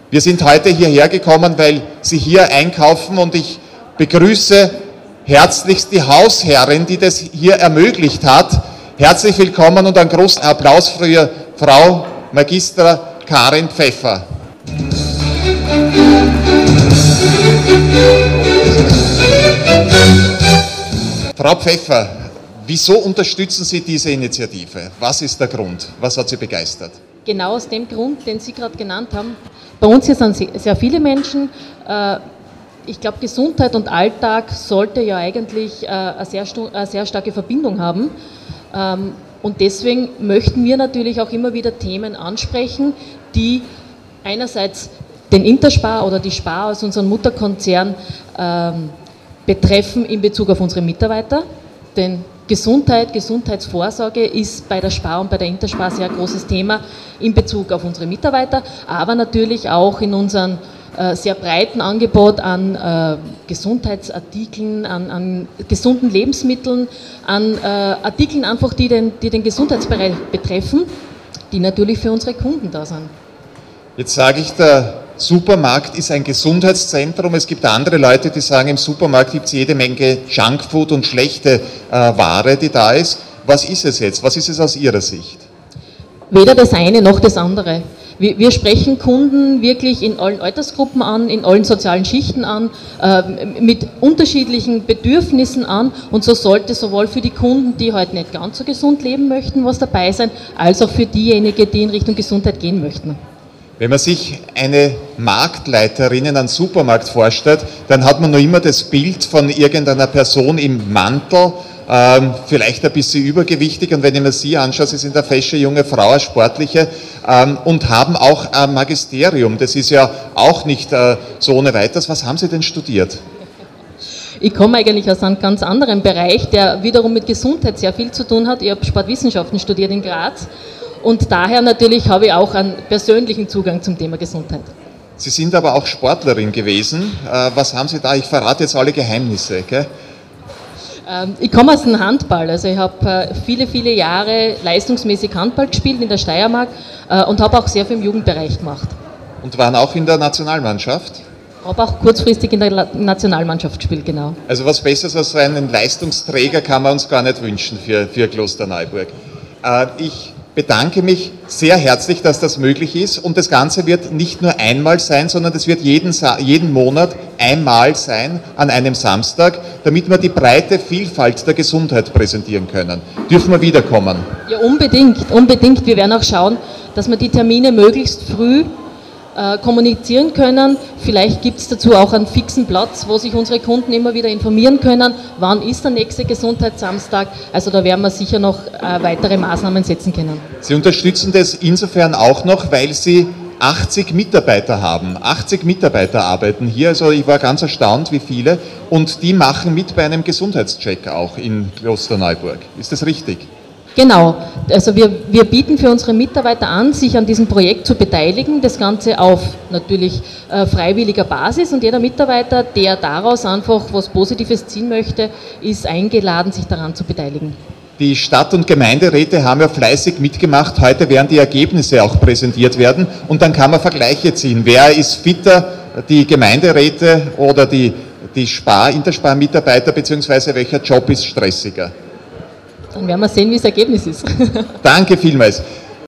Wir sind heute hierher gekommen, weil Sie hier einkaufen und ich begrüße herzlichst die Hausherrin, die das hier ermöglicht hat. Herzlich willkommen und einen großen Applaus für Frau Magistra Karin Pfeffer. Frau Pfeffer, wieso unterstützen Sie diese Initiative? Was ist der Grund? Was hat Sie begeistert? Genau aus dem Grund, den Sie gerade genannt haben. Bei uns hier sind sehr viele Menschen. Ich glaube, Gesundheit und Alltag sollte ja eigentlich eine sehr starke Verbindung haben. Und deswegen möchten wir natürlich auch immer wieder Themen ansprechen, die einerseits den Interspar oder die Spar aus unserem Mutterkonzern betreffen in Bezug auf unsere Mitarbeiter. Denn Gesundheitsvorsorge ist bei der Spar und bei der Interspar ein sehr großes Thema in Bezug auf unsere Mitarbeiter, aber natürlich auch in unserem sehr breiten Angebot an Gesundheitsartikeln, an gesunden Lebensmitteln, an Artikeln einfach, die den Gesundheitsbereich betreffen, die natürlich für unsere Kunden da sind. Jetzt sage ich, der Supermarkt ist ein Gesundheitszentrum. Es gibt andere Leute, die sagen, im Supermarkt gibt es jede Menge Junkfood und schlechte Ware, die da ist. Was ist es jetzt? Was ist es aus Ihrer Sicht? Weder das eine noch das andere. Wir sprechen Kunden wirklich in allen Altersgruppen an, in allen sozialen Schichten an, mit unterschiedlichen Bedürfnissen an, und so sollte sowohl für die Kunden, die heute nicht ganz so gesund leben möchten, was dabei sein, als auch für diejenigen, die in Richtung Gesundheit gehen möchten. Wenn man sich eine Marktleiterin in einem Supermarkt vorstellt, dann hat man noch immer das Bild von irgendeiner Person im Mantel, vielleicht ein bisschen übergewichtig, und wenn ich mir Sie anschaue, Sie sind eine fesche junge Frau, eine sportliche, und haben auch ein Magisterium. Das ist ja auch nicht so ohne weiteres. Was haben Sie denn studiert? Ich komme eigentlich aus einem ganz anderen Bereich, der wiederum mit Gesundheit sehr viel zu tun hat. Ich habe Sportwissenschaften studiert in Graz. Und daher natürlich habe ich auch einen persönlichen Zugang zum Thema Gesundheit. Sie sind aber auch Sportlerin gewesen. Was haben Sie da? Ich verrate jetzt alle Geheimnisse, gell? Ich komme aus dem Handball. Also ich habe viele Jahre leistungsmäßig Handball gespielt in der Steiermark und habe auch sehr viel im Jugendbereich gemacht. Und waren auch in der Nationalmannschaft? Habe auch kurzfristig in der Nationalmannschaft gespielt, genau. Also was Besseres als so einen Leistungsträger kann man uns gar nicht wünschen für Klosterneuburg. Ich bedanke mich sehr herzlich, dass das möglich ist, und das Ganze wird nicht nur einmal sein, sondern es wird jeden Monat einmal sein, an einem Samstag, damit wir die breite Vielfalt der Gesundheit präsentieren können. Dürfen wir wiederkommen? Ja, unbedingt. Wir werden auch schauen, dass wir die Termine möglichst früh kommunizieren können. Vielleicht gibt es dazu auch einen fixen Platz, wo sich unsere Kunden immer wieder informieren können, wann ist der nächste Gesundheitssamstag. Also da werden wir sicher noch weitere Maßnahmen setzen können. Sie unterstützen das insofern auch noch, weil Sie 80 Mitarbeiter haben. 80 Mitarbeiter arbeiten hier, also ich war ganz erstaunt, wie viele, und die machen mit bei einem Gesundheitscheck auch in Klosterneuburg. Ist das richtig? Genau, also wir bieten für unsere Mitarbeiter an, sich an diesem Projekt zu beteiligen, das Ganze auf natürlich freiwilliger Basis, und jeder Mitarbeiter, der daraus einfach was Positives ziehen möchte, ist eingeladen, sich daran zu beteiligen. Die Stadt- und Gemeinderäte haben ja fleißig mitgemacht. Heute werden die Ergebnisse auch präsentiert werden und dann kann man Vergleiche ziehen. Wer ist fitter, die Gemeinderäte oder die Interspar-Mitarbeiter, beziehungsweise welcher Job ist stressiger? Dann werden wir sehen, wie das Ergebnis ist. Danke vielmals.